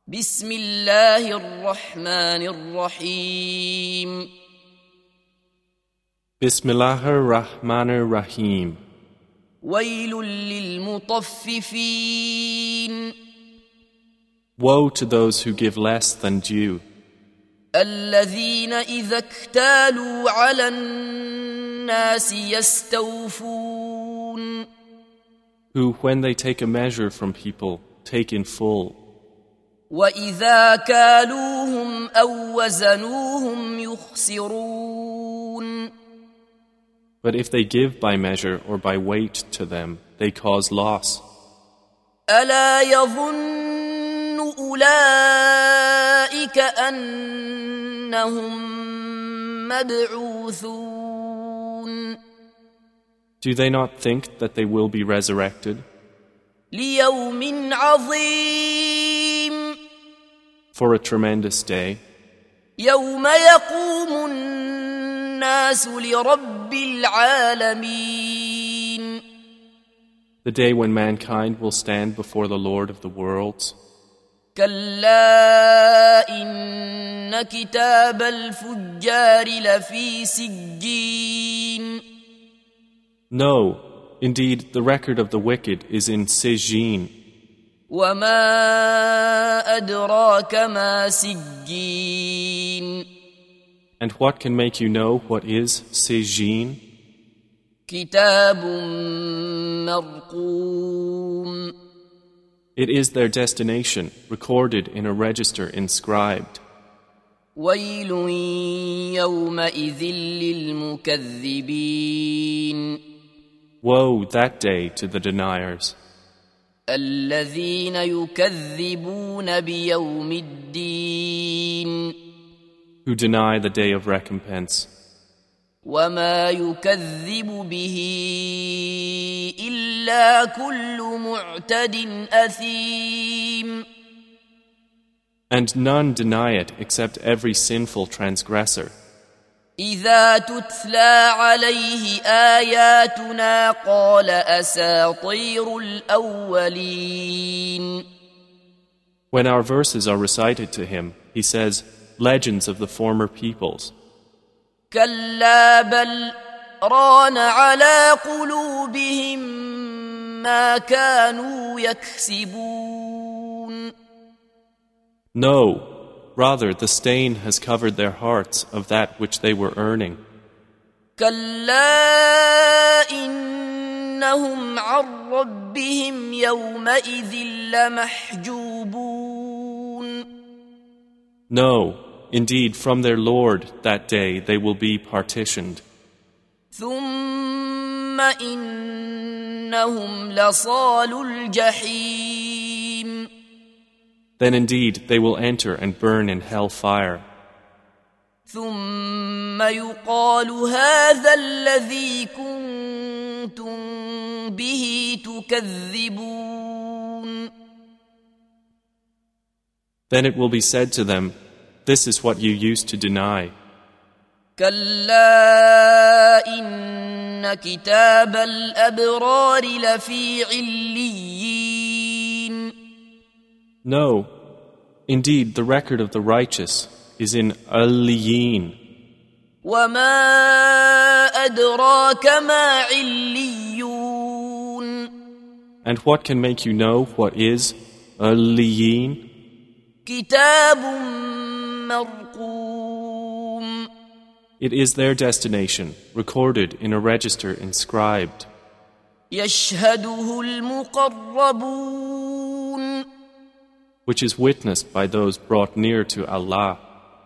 بسم الله الرحمن الرحيم بسم الله الرحمن الرحيم ويل للمطففين Woe to those who give less than due, الذين إذا اكتالوا على الناس يستوفون who when they take a measure from people take in full, وإذا كالوهم أو وزنوهم يخسرون but if they give by measure or by weight to them, they cause loss. ألا يظن أولئك أنهم مبعوثون Do they not think that they will be resurrected ليوم عظيم for a tremendous day, يوم يقوم الناس لرب العالمين the day when mankind will stand before the Lord of the worlds? كلا إن كتاب الفجار لفي سجين No, indeed, the record of the wicked is in Sijin. وما أدراك ما سجين And what can make you know what is Sijin? كتاب مرقوم It is their destination, recorded in a register inscribed. ويل يومئذ للمكذبين Woe that day to the deniers, الذين يكذبون بيوم الدين who deny the day of recompense, وما يكذب به إلا كل معتد أثيم and none deny it except every sinful transgressor. إذا تتلى عليه آياتنا قال أساطير الأولين When our verses are recited to him, he says, legends of the former peoples. كلا بل ران على قلوبهم ما كانوا يكسبون No, rather the stain has covered their hearts of that which they were earning. كلا إنهم عن ربهم يومئذ لمحجوبون No, indeed from their Lord that day they will be partitioned. ثم إنهم لصالو الجحيم Then indeed they will enter and burn in hell fire. ثم يقال هذا الذي كنتم به تكذبون Then it will be said to them, this is what you used to deny. كلا إن كتاب الأبرار لفي عليين No, indeed the record of the righteous is in Aliyin. وما أدراك ما عليون And what can make you know what is Aliyin? كتاب مرقوم It is their destination, recorded in a register inscribed, يشهده المقربون which is witnessed by those brought near to Allah.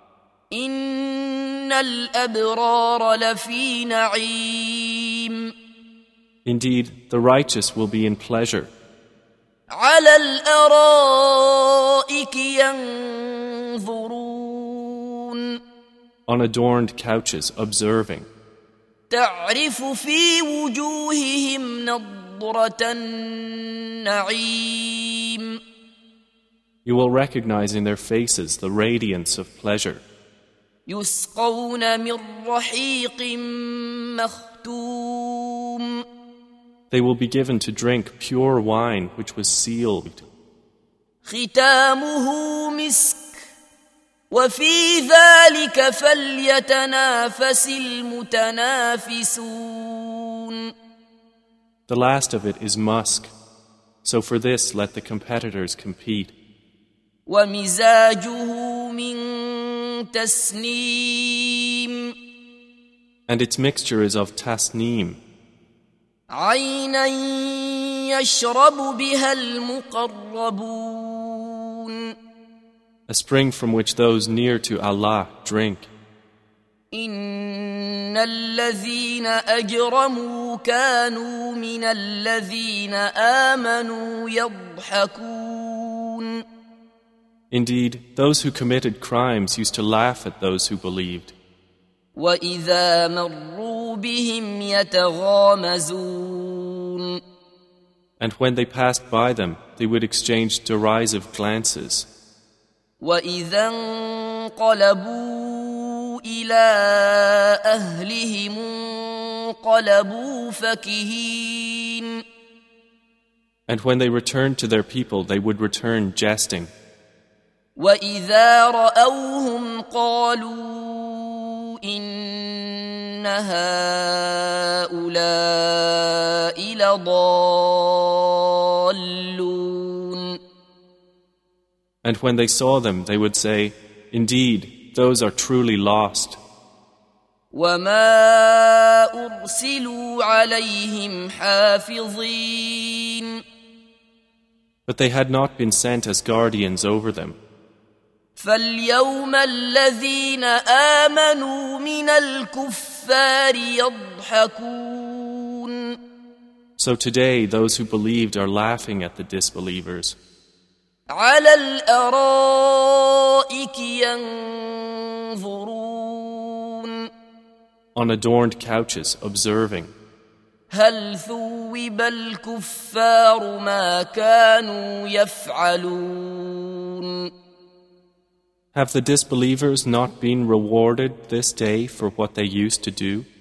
إن الأبرار لفي نعيم Indeed, the righteous will be in pleasure, على الأرائك ينظرون on adorned couches observing. تعرف في وجوههم نضرة النعيم You will recognize in their faces the radiance of pleasure. يسقون من رحيق مختوم They will be given to drink pure wine which was sealed. ختامه المسك وفي ذلك فليتنافس المتنافسون. The last of it is musk, so for this let the competitors compete. ومزاجه من تسنيم And its mixture is of tasneem, عينا يشرب بها المقربون. a spring from which those near to Allah drink. إن الذين أجرموا كانوا من الذين آمنوا يضحكون. Indeed, those who committed crimes used to laugh at those who believed. وإذا مروا بهم يتغامزون. And when they passed by them, they would exchange derisive glances. وإذا انقلبوا إلى أهلهم انقلبوا فكهين. And when they returned to their people, they would return jesting. وإذا رأوهم قالوا إن هؤلاء لضالون. And when they saw them, they would say, Indeed, those are truly lost. وما أرسلوا عليهم حافظين. But they had not been sent as guardians over them. فاليوم الذين آمنوا من الكفار يضحكون. So today, those who believed are laughing at the disbelievers. على الأرائك ينظرون. On adorned couches, observing. هل ثوب الكفار ما كانوا يفعلون. Have the disbelievers not been rewarded this day for what they used to do?